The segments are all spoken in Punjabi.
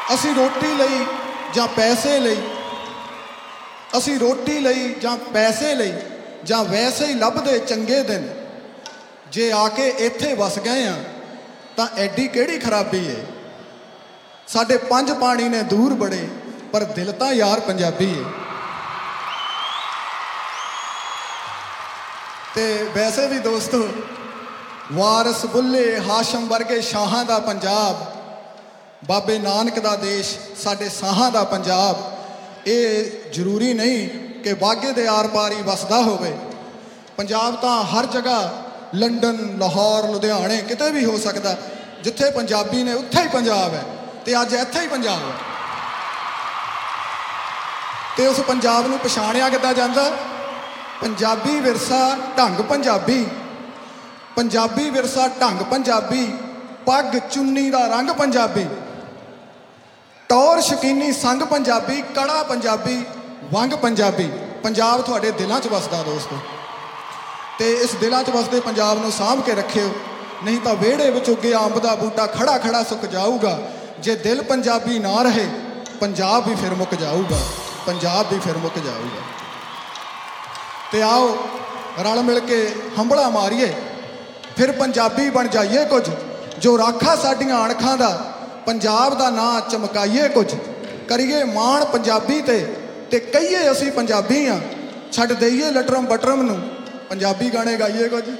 ਅਸੀਂ ਰੋਟੀ ਲਈ ਜਾਂ ਪੈਸੇ ਲਈ, ਅਸੀਂ ਰੋਟੀ ਲਈ ਜਾਂ ਪੈਸੇ ਲਈ ਜਾਂ ਵੈਸੇ ਹੀ ਲੱਭਦੇ ਚੰਗੇ ਦਿਨ, ਜੇ ਆ ਕੇ ਇੱਥੇ ਵਸ ਗਏ ਆ ਤਾਂ ਐਡੀ ਕਿਹੜੀ ਖਰਾਬੀ ਏ। ਸਾਡੇ ਪੰਜ ਪਾਣੀ ਨੇ ਦੂਰ ਬੜੇ, ਪਰ ਦਿਲ ਤਾਂ ਯਾਰ ਪੰਜਾਬੀ ਏ। ਤੇ ਵੈਸੇ ਵੀ ਦੋਸਤੋ, ਵਾਰਿਸ ਬੁੱਲੇ ਹਾਸ਼ਮ ਵਰਗੇ ਸ਼ਾਹਾਂ ਦਾ ਪੰਜਾਬ, ਬਾਬੇ ਨਾਨਕ ਦਾ ਦੇਸ਼, ਸਾਡੇ ਸਾਹਾਂ ਦਾ ਪੰਜਾਬ, ਇਹ ਜ਼ਰੂਰੀ ਨਹੀਂ ਕਿ ਵਾਘੇ ਦੇ ਆਰ ਪਾਰ ਹੀ ਵਸਦਾ ਹੋਵੇ। ਪੰਜਾਬ ਤਾਂ ਹਰ ਜਗ੍ਹਾ, ਲੰਡਨ, ਲਾਹੌਰ, ਲੁਧਿਆਣੇ, ਕਿਤੇ ਵੀ ਹੋ ਸਕਦਾ। ਜਿੱਥੇ ਪੰਜਾਬੀ ਨੇ ਉੱਥੇ ਹੀ ਪੰਜਾਬ ਹੈ, ਤੇ ਅੱਜ ਇੱਥੇ ਹੀ ਪੰਜਾਬ ਹੈ। ਤੇ ਉਸ ਪੰਜਾਬ ਨੂੰ ਪਛਾਣਿਆ ਕਿੱਦਾਂ ਜਾਂਦਾ? ਪੰਜਾਬੀ ਵਿਰਸਾ ਢੰਗ ਪੰਜਾਬੀ, ਪੰਜਾਬੀ ਵਿਰਸਾ ਢੰਗ ਪੰਜਾਬੀ, ਪੱਗ ਚੁੰਨੀ ਦਾ ਰੰਗ ਪੰਜਾਬੀ, ਟੌਰ ਸ਼ਕੀਨੀ ਸੰਗ ਪੰਜਾਬੀ, ਕੜਾ ਪੰਜਾਬੀ, ਵੰਗ ਪੰਜਾਬੀ। ਪੰਜਾਬ ਤੁਹਾਡੇ ਦਿਲਾਂ 'ਚ ਵਸਦਾ ਦੋਸਤੋ, ਤੇ ਇਸ ਦਿਲਾਂ 'ਚ ਵਸਦੇ ਪੰਜਾਬ ਨੂੰ ਸਾਂਭ ਕੇ ਰੱਖਿਓ, ਨਹੀਂ ਤਾਂ ਵਿਹੜੇ ਵਿੱਚ ਉੱਗਿਆ ਅੰਬ ਦਾ ਬੂਟਾ ਖੜਾ ਖੜਾ ਸੁੱਕ ਜਾਊਗਾ। ਜੇ ਦਿਲ ਪੰਜਾਬੀ ਨਾ ਰਹੇ, ਪੰਜਾਬ ਵੀ ਫਿਰ ਮੁੱਕ ਜਾਊਗਾ, ਪੰਜਾਬ ਵੀ ਫਿਰ ਮੁੱਕ ਜਾਊਗਾ। ਤੇ ਆਓ ਰਲ ਮਿਲ ਕੇ ਹੰਬਲਾ ਮਾਰੀਏ, ਫਿਰ ਪੰਜਾਬੀ ਬਣ ਜਾਈਏ ਕੁਝ, ਜੋ ਰਾਖਾ ਸਾਡੀਆਂ ਅਣਖਾਂ ਦਾ, ਪੰਜਾਬ ਦਾ ਨਾਂ ਚਮਕਾਈਏ ਕੁਝ, ਕਰੀਏ ਮਾਣ ਪੰਜਾਬੀ ਤੇ ਕਹੀਏ ਅਸੀਂ ਪੰਜਾਬੀ ਹਾਂ, ਛੱਡ ਦਈਏ ਲਟਰਮ ਬਟਰਮ ਨੂੰ, ਪੰਜਾਬੀ ਗਾਣੇ ਗਾਈਏ ਕੁਝ।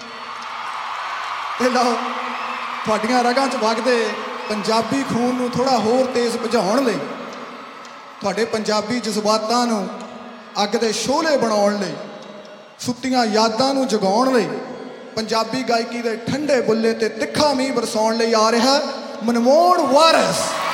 ਤੇ ਲਓ, ਤੁਹਾਡੀਆਂ ਰਗਾਂ 'ਚ ਵਗਦੇ ਪੰਜਾਬੀ ਖੂਨ ਨੂੰ ਥੋੜ੍ਹਾ ਹੋਰ ਤੇਜ਼ ਭਜਾਉਣ ਲਈ, ਤੁਹਾਡੇ ਪੰਜਾਬੀ ਜਜ਼ਬਾਤਾਂ ਨੂੰ ਅੱਗ ਦੇ ਸ਼ੋਲੇ ਬਣਾਉਣ ਲਈ, ਸੁੱਤੀਆਂ ਯਾਦਾਂ ਨੂੰ ਜਗਾਉਣ ਲਈ, ਪੰਜਾਬੀ ਗਾਇਕੀ ਦੇ ਠੰਡੇ ਬੁੱਲੇ ਤੇ ਤਿੱਖਾ ਮੀਂਹ ਬਰਸਾਉਣ ਲਈ ਆ ਰਿਹਾ ਮਨਮੋਹਨ ਵਾਰਿਸ।